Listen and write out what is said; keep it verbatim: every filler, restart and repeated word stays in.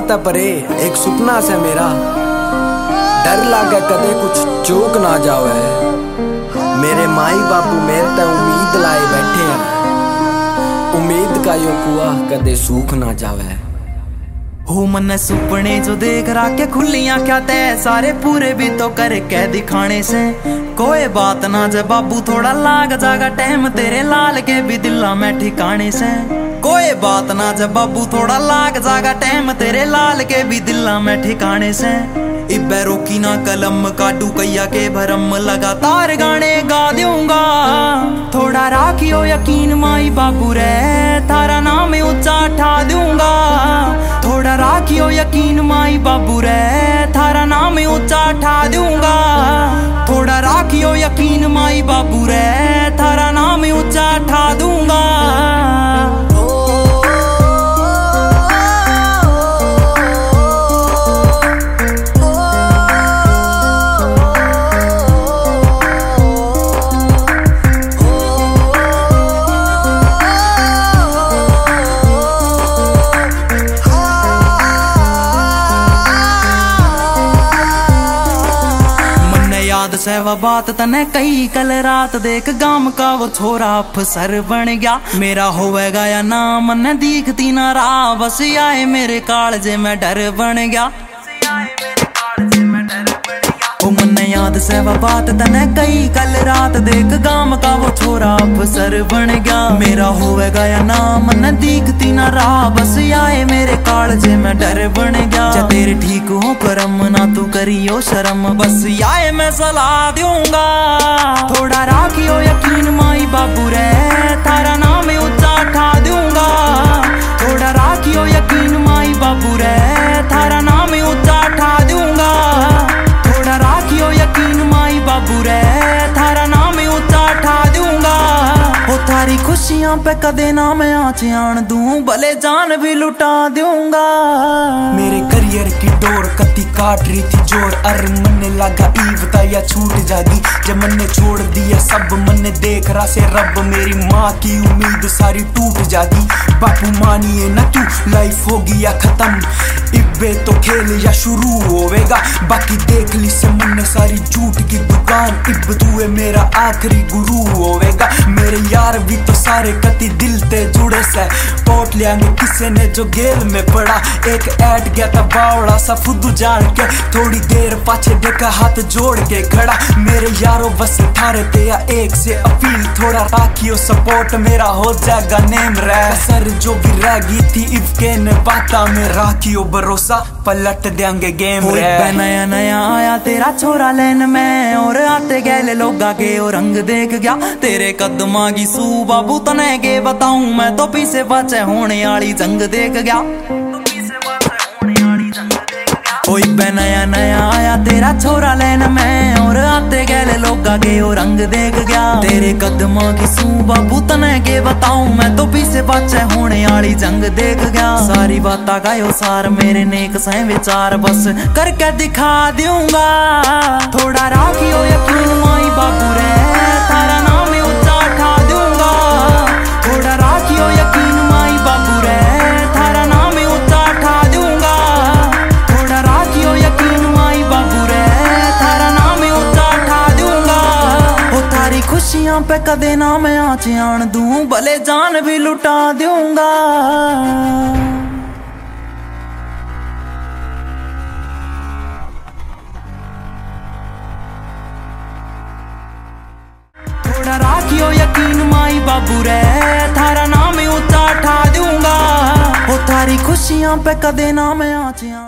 बात है परे एक सुपना से मेरा, डर लागे कदे कुछ चूक ना जावे। मेरे माई बापू मेरे ते उम्मीद लाए बैठे हैं, उम्मीद का यो कुआ कदे सूख ना जावे। हो मन सुपने जो देख रहा के खुलियां क्या तय सारे पूरे भी तो करके दिखाने से कोई बात ना जब बाबू थोड़ा लाग जागा टाइम तेरे लाल के भी दिला में ठिकाने से। कोई बात ना जब बाबू थोड़ा लाग जागा टाइम तेरे लाल के भी दिला में ठिकाने से। इब्बे रोकी ना कलम काटू कैया के भरम लगातार गाने गा दूंगा। थोड़ा राखियो यकीन माई बाबू रे थारा नाम ऊंचा उठा दूंगा। थोड़ा राखियो यकीन माई बाबू रे थारा नाम ऊंचा उठा दूंगा। थोड़ा राखियो यकीन माई बाबू रे थारा नाम ऊंचा उठा दूंगा। याद से वह बात तने कई कल रात देख गांव का वो छोरा अफसर बन गया। मेरा होवेगा या ना मन दिखती ना राह बस आए मेरे कालजे में डर बन गया। ओ मन याद से वह बात तने कई कल रात देख गांव का वो छोरा अफसर बन गया। मेरा होवेगा या ना मन दिखती ना राह बस आए मेरे कालजे में डर बन गया। जा तेरे ठीक हो करम ना तू करियो शर्म बस आए मैं सलाह दूंगा। थोड़ा राखियो यकीन माई बाबू रे थारा नाम ऊंचा उठा दूंगा। थोड़ा राखियो यकीन माई बाबू रे थारा नाम ऊंचा उठा दूंगा। थोड़ा राखियो यकीन माई बाबू रे थारा नाम ऊंचा उठा दूंगा। ओ थारी खुशियां पे कदे ना मैं आँच आन दूं भले जान भी लुटा दूंगा। मेरे करियर की डोर कती काट रही थी जोर अर मन्ने लगा ईवता या छूट जागी। जब मन्ने छोड़ दिया सब मन्ने देख रहा से रब मेरी माँ की उम्मीद सारी टूट जागी। बापू मानिए ना तू लाइफ होगी या खत्म इब्बे तो खेल या शुरू होवेगा। बाकी देख ली से मन्ने सारी झूठ की दुकान इब तू है मेरा आखिरी गुरु होवेगा। मेरे यार भी तो सारे कति दिल ते जुड़े से पोट लियांगे किसी ने जो गेल में पड़ा। एक ऐड गया था बावड़ा सा फुद्दू जान के थोड़ी देर पाछे देखा हाथ जोड़ के खड़ा। मेरे यारों बस थारे ते या एक से अपील थोड़ा राखियो सपोर्ट मेरा हो जाएगा नेम रह सर जो भी रह गई थी इवके ने बाता में राखियो भरोसा पलट देंगे गेम रे। नया नया आया तेरा छोरा लेन में और आते गए लोगा के और रंग देख गया। तेरे कदमा की सू बाबू तने के बताऊं मैं तो पीछे बचे होने वाली जंग देख गया। ओए बे नया नया आया तेरा छोरा लेन में और आते गए लोगा के और रंग देख गया। तेरे कदमा की सू बाबू तने के बताऊं मैं तो पीछे बचे होने वाली जंग देख गया। सारी बाता गायो सार मेरे नेक से विचार बस करके दिखा दूंगा। थोड़ा राखियो यकीन माई बाबू रे थारा नाम ऊंचा उठा दूंगा। थोड़ा राखियो यकीन माई बाबू रे थारा नाम ऊंचा उठा दूंगा। थोड़ा राखियो यकीन माई बाबू रे थारा नाम ऊंचा उठा दूंगा। ओ थारी खुशियां पे कदे ना मैं आँच आन दूं भले जान भी लुटा दूंगा। थोड़ा राखियो यकीन माई बाबू रे थारा नाम ऊंचा उठा दूंगा। ओ थारी खुशियां पे कदे ना मैं आँच